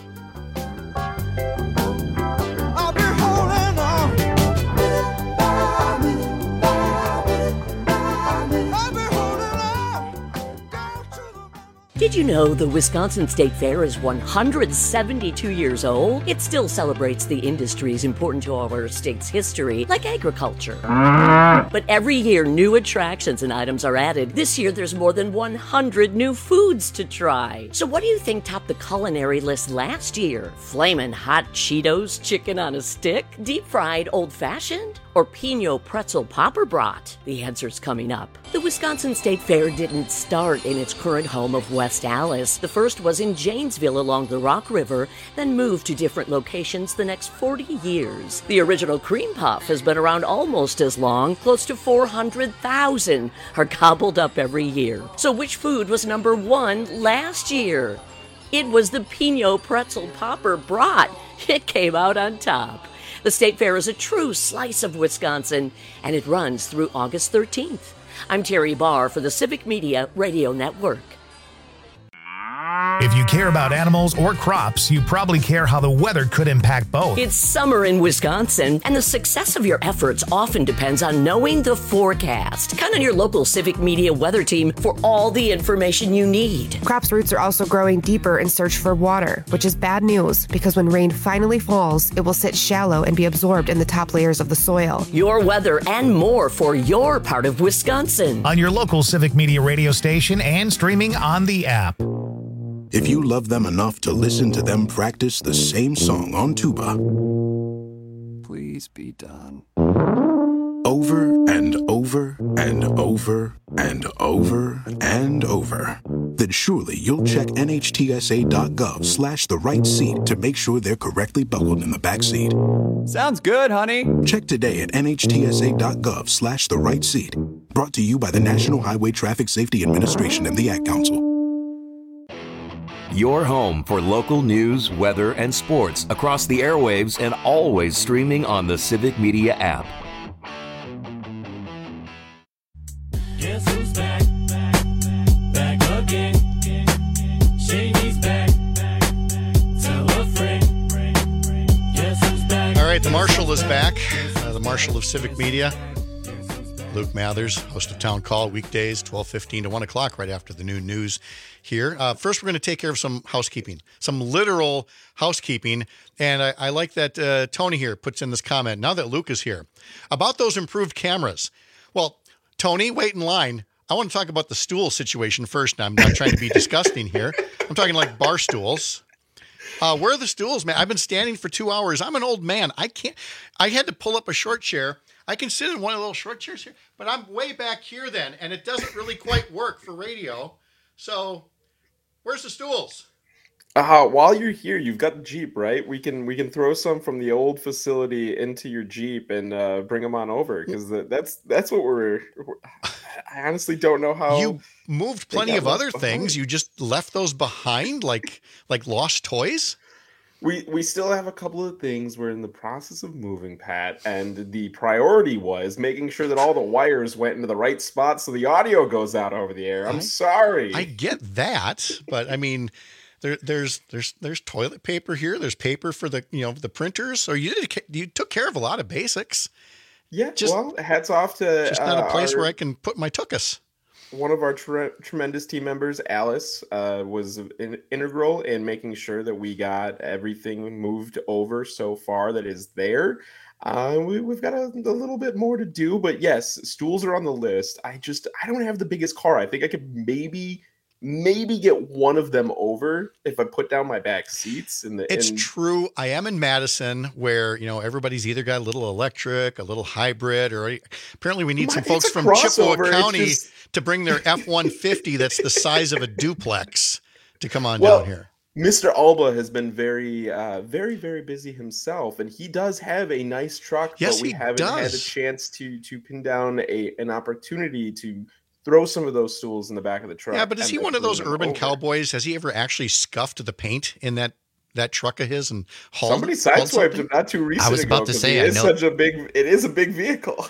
Did you know the Wisconsin State Fair is one hundred seventy-two years old? It still celebrates the industries important to our state's history, like agriculture. But every year, new attractions and items are added. This year, there's more than one hundred new foods to try. So what do you think topped the culinary list last year? Flamin' hot Cheetos chicken on a stick? Deep-fried old-fashioned? Or Pinot pretzel popper brat? The answer's coming up. The Wisconsin State Fair didn't start in its current home of West Allis. The first was in Janesville along the Rock River, then moved to different locations the next forty years. The original cream puff has been around almost as long. Close to four hundred thousand are gobbled up every year. So which food was number one last year? It was the Pinot pretzel popper brat. It came out on top. The State Fair is a true slice of Wisconsin, and it runs through August thirteenth. I'm Terry Barr for the Civic Media Radio Network. If you care about animals or crops, you probably care how the weather could impact both. It's summer in Wisconsin, and the success of your efforts often depends on knowing the forecast. Count on your local Civic Media weather team for all the information you need. Crops' roots are also growing deeper in search for water, which is bad news because when rain finally falls, it will sit shallow and be absorbed in the top layers of the soil. Your weather and more for your part of Wisconsin. On your local Civic Media radio station and streaming on the app. If you love them enough to listen to them practice the same song on tuba, please be done. Over and over and over and over and over, then surely you'll check nhtsa.gov slash the right seat to make sure they're correctly buckled in the back seat. Sounds good, honey. Check today at nhtsa.gov slash the right seat. Brought to you by the National Highway Traffic Safety Administration and the Ad Council. Your home for local news, weather, and sports across the airwaves and always streaming on the Civic Media app. Guess who's back? Back, back again. Shady's back. Tell a friend. Guess who's back? All right, the Marshal is back. Uh, the Marshal of Civic Media, Luke Mathers, host of Town Call, weekdays, twelve fifteen to one o'clock, right after the noon news here. Uh, first, we're going to take care of some housekeeping, some literal housekeeping. And I, I like that uh, Tony here puts in this comment, now that Luke is here, about those improved cameras. Well, Tony, wait in line. I want to talk about the stool situation first. Now, I'm not trying to be disgusting here. I'm talking like bar stools. Uh, where are the stools, man? I've been standing for two hours. I'm an old man. I can't. I had to pull up a short chair. I can sit in one of the little short chairs here, but I'm way back here then, and it doesn't really quite work for radio. So, where's the stools? Uh, while you're here, you've got the Jeep, right? We can we can throw some from the old facility into your Jeep and uh, bring them on over because that's that's what we're, we're. I honestly don't know how you moved plenty of other things. You just left those behind, like like lost toys. We we still have a couple of things we're in the process of moving, Pat, and the priority was making sure that all the wires went into the right spot so the audio goes out over the air. I'm I, sorry. I get that, but I mean, there there's there's there's toilet paper here. There's paper for the you know the printers. So you did you took care of a lot of basics. Yeah, just, well, hats off to just not a place uh, our, where I can put my tuchus. One of our tre- tremendous team members, Alice, uh, was in- integral in making sure that we got everything moved over so far that is there. Uh, we, we've got a, a little bit more to do, but yes, stools are on the list. I just, I don't have the biggest car. I think I could maybe, maybe get one of them over if I put down my back seats. In the, it's in... true. I am in Madison where, you know, everybody's either got a little electric, a little hybrid, or apparently we need My, some folks from Chippewa County just... to bring their F one fifty that's the size of a duplex to come on well, down here. Mister Alba has been very, uh, very, very busy himself, and he does have a nice truck, yes, but we he haven't does. had a chance to to pin down a an opportunity to throw some of those stools in the back of the truck. Yeah, but is he one of those urban over. cowboys? Has he ever actually scuffed the paint in that that truck of his and hauled? Somebody sideswiped him not too recently. I was about ago, to say, it I is know. such a big. It is a big vehicle.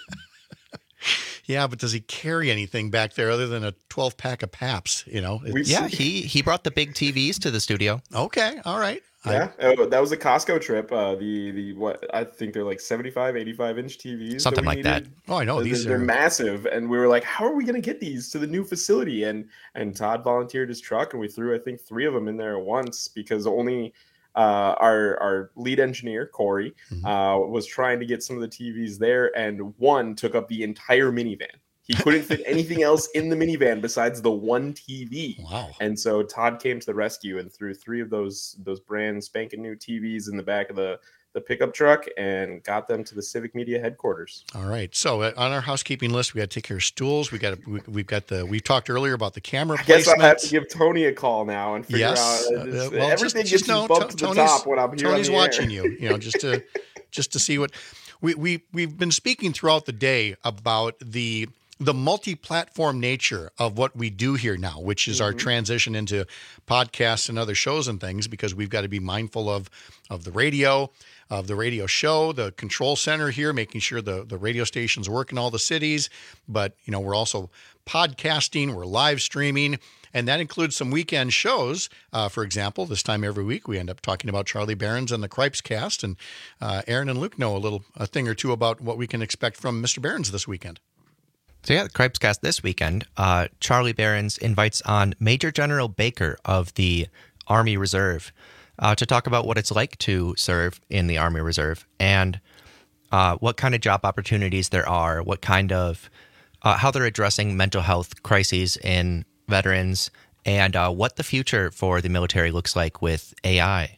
Yeah, but does he carry anything back there other than a twelve pack of Paps? You know, We've yeah, seen... he he brought the big T Vs to the studio. Okay, all right. Yeah, I... oh, that was a Costco trip. Uh, the the what I think they're like seventy-five, eighty-five inch T Vs, something that like needed. that. Oh, I know they're, these they're are massive, and we were like, how are we going to get these to the new facility? And and Todd volunteered his truck, and we threw I think three of them in there at once because only. Uh, our our lead engineer Corey mm-hmm. uh, was trying to get some of the T Vs there, and one took up the entire minivan. He couldn't fit anything else in the minivan besides the one T V. Wow! And so Todd came to the rescue and threw three of those those brand spanking new T Vs in the back of the the pickup truck and got them to the Civic Media headquarters. All right. So uh, on our housekeeping list, we got to take care of stools. We got we, we've got the we talked earlier about the camera. I guess placement. I have to give Tony a call now and figure yes. out uh, just, uh, well, everything just, gets just know, bumped t- to the Tony's, top when I'm here. Tony's on the watching air. you. You know, just to just to see what we we we've been speaking throughout the day about the the multi-platform nature of what we do here now, which is mm-hmm. our transition into podcasts and other shows and things, because we've got to be mindful of of the radio, of the radio show, the control center here, making sure the, the radio stations work in all the cities. But, you know, we're also podcasting, we're live streaming, and that includes some weekend shows. Uh, for example, this time every week, we end up talking about Charlie Berens and the Cripes Cast, and uh, Aaron and Luke know a little, a thing or two about what we can expect from Mister Berens this weekend. So yeah, the Cripes Cast this weekend, uh, Charlie Berens invites on Major General Baker of the Army Reserve uh, to talk about what it's like to serve in the Army Reserve and uh, what kind of job opportunities there are, what kind of, uh, how they're addressing mental health crises in veterans, and uh, what the future for the military looks like with A I.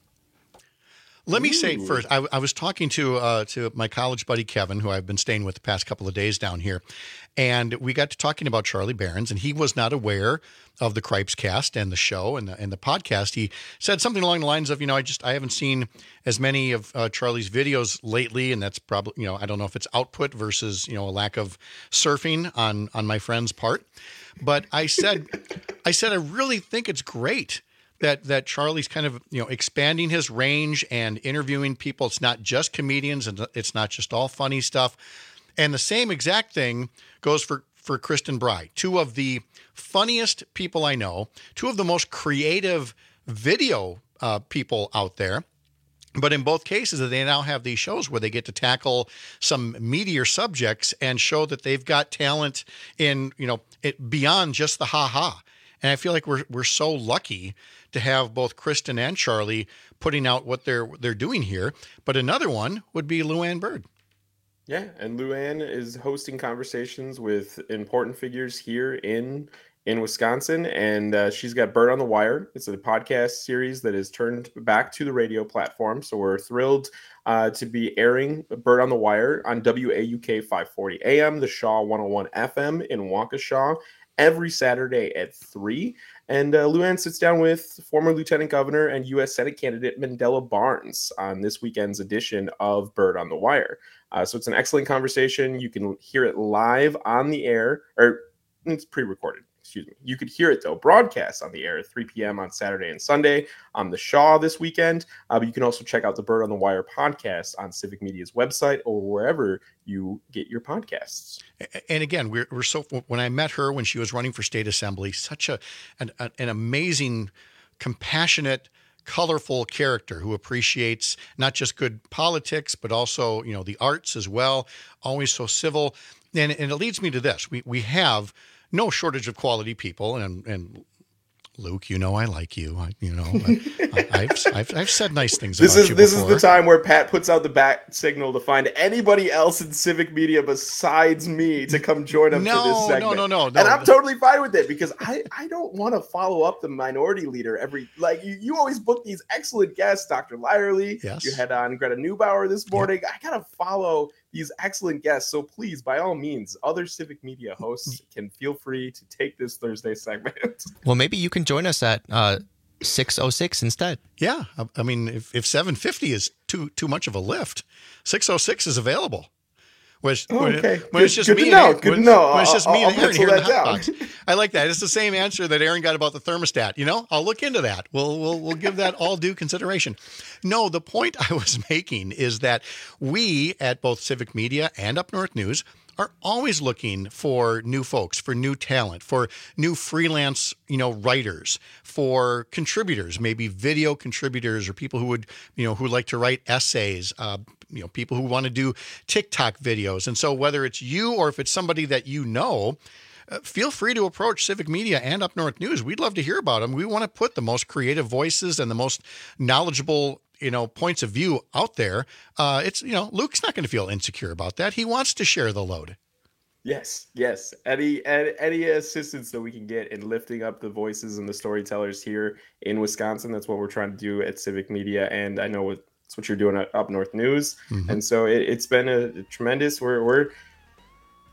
Let me say first, I, I was talking to uh, to my college buddy Kevin, who I've been staying with the past couple of days down here, and we got to talking about Charlie Berens, and he was not aware of the Cripes Cast and the show and the, and the podcast. He said something along the lines of, you know, I just I haven't seen as many of uh, Charlie's videos lately, and that's probably, you know, I don't know if it's output versus, you know, a lack of surfing on on my friend's part, but I said, I said I really think it's great that that Charlie's kind of, you know, expanding his range and interviewing people. It's not just comedians and it's not just all funny stuff. And the same exact thing goes for, for Kristen Bry, two of the funniest people I know, two of the most creative video uh, people out there. But in both cases, they now have these shows where they get to tackle some meatier subjects and show that they've got talent in, you know, it beyond just the ha-ha. And I feel like we're we're so lucky to have both Kristen and Charlie putting out what they're they're doing here. But another one would be Luann Bird. Yeah, and Luann is hosting conversations with important figures here in in Wisconsin, and uh, she's got Bird on the Wire. It's a podcast series that is turned back to the radio platform. So we're thrilled uh, to be airing Bird on the Wire on W A U K five forty A M, the Shaw one oh one F M in Waukesha, every Saturday at three. And uh, Luann sits down with former Lieutenant Governor and U S Senate candidate Mandela Barnes on this weekend's edition of Bird on the Wire. Uh, so it's an excellent conversation. You can hear it live on the air, or it's pre-recorded. Excuse me. You could hear it, though, broadcast on the air at three p.m. on Saturday and Sunday on the Shaw this weekend. Uh, but you can also check out the Bird on the Wire podcast on Civic Media's website or wherever you get your podcasts. And again, we're we're so when I met her when she was running for state assembly, such a an, an amazing, compassionate, colorful character who appreciates not just good politics, but also, you know, the arts as well. Always so civil. And, and it leads me to this. We we have no shortage of quality people, and and Luke, you know I like you. I, you know, I, I've, I've I've said nice things this about is, you This before. is the time where Pat puts out the bat signal to find anybody else in Civic Media besides me to come join him no, for this segment. No, no, no, no. And I'm totally fine with it because I, I don't want to follow up the minority leader every like you, you always book these excellent guests, Doctor Lyerly. Yes. You had on Greta Neubauer this morning. Yep. I gotta follow these excellent guests. So please, by all means, other Civic Media hosts can feel free to take this Thursday segment. Well, maybe you can join us at uh, six oh six instead. Yeah. I mean, if, if seven fifty is too too much of a lift, six oh six is available. Which, oh, okay. When, when it's just good me to know. And, good when, to know. When it's just I'll, me I'll and Aaron here in the that hot box. I like that. It's the same answer that Aaron got about the thermostat. You know, I'll look into that. We'll we'll we'll give that all due consideration. No, the point I was making is that we at both Civic Media and Up North News are always looking for new folks, for new talent, for new freelance, you know, writers, for contributors, maybe video contributors or people who would, you know, who like to write essays, uh, you know, people who want to do TikTok videos. And so whether it's you or if it's somebody that you know, uh, feel free to approach Civic Media and Up North News. We'd love to hear about them. We want to put the most creative voices and the most knowledgeable, you know, points of view out there. Uh, it's, you know, Luke's not going to feel insecure about that. He wants to share the load. Yes, yes. Any, any any assistance that we can get in lifting up the voices and the storytellers here in Wisconsin, that's what we're trying to do at Civic Media. And I know it's what you're doing at Up North News. Mm-hmm. And so it, it's been a, a tremendous, we're, we're,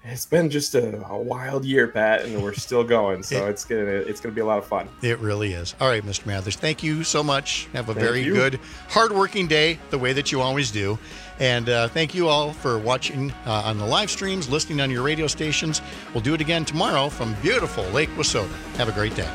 It's been just a, a wild year, Pat, and we're still going. So it, it's gonna it's gonna be a lot of fun. It really is. All right, Mister Mathers, thank you so much. Have a Thank very you. good, hardworking day, the way that you always do. And uh, thank you all for watching uh, on the live streams, listening on your radio stations. We'll do it again tomorrow from beautiful Lake Wissota. Have a great day.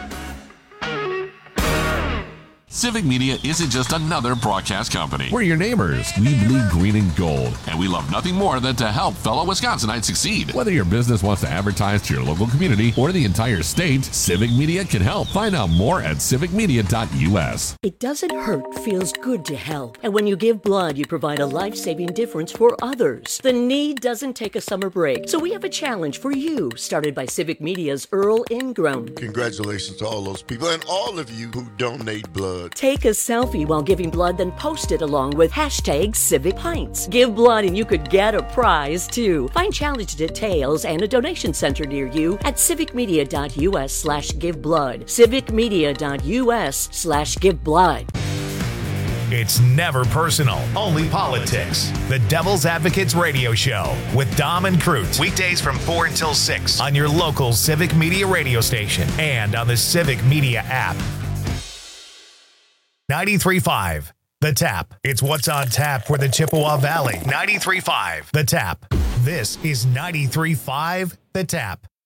Civic Media isn't just another broadcast company. We're your neighbors. We bleed green and gold, and we love nothing more than to help fellow Wisconsinites succeed. Whether your business wants to advertise to your local community or the entire state, Civic Media can help. Find out more at civic media dot U S. It doesn't hurt, feels good to help. And when you give blood, you provide a life-saving difference for others. The need doesn't take a summer break, so we have a challenge for you, started by Civic Media's Earl Ingram. Congratulations to all those people and all of you who donate blood. Take a selfie while giving blood, then post it along with hashtag Civic Pints. Give blood and you could get a prize too. Find challenge details and a donation center near you at civic media dot U S slash give blood. civic media dot U S slash give blood. It's never personal, only politics. The Devil's Advocates Radio Show with Dom and Crute. Weekdays from four until six on your local Civic Media radio station and on the Civic Media app. ninety-three point five, The Tap. It's what's on tap for the Chippewa Valley. ninety-three point five, The Tap. This is ninety-three point five, The Tap.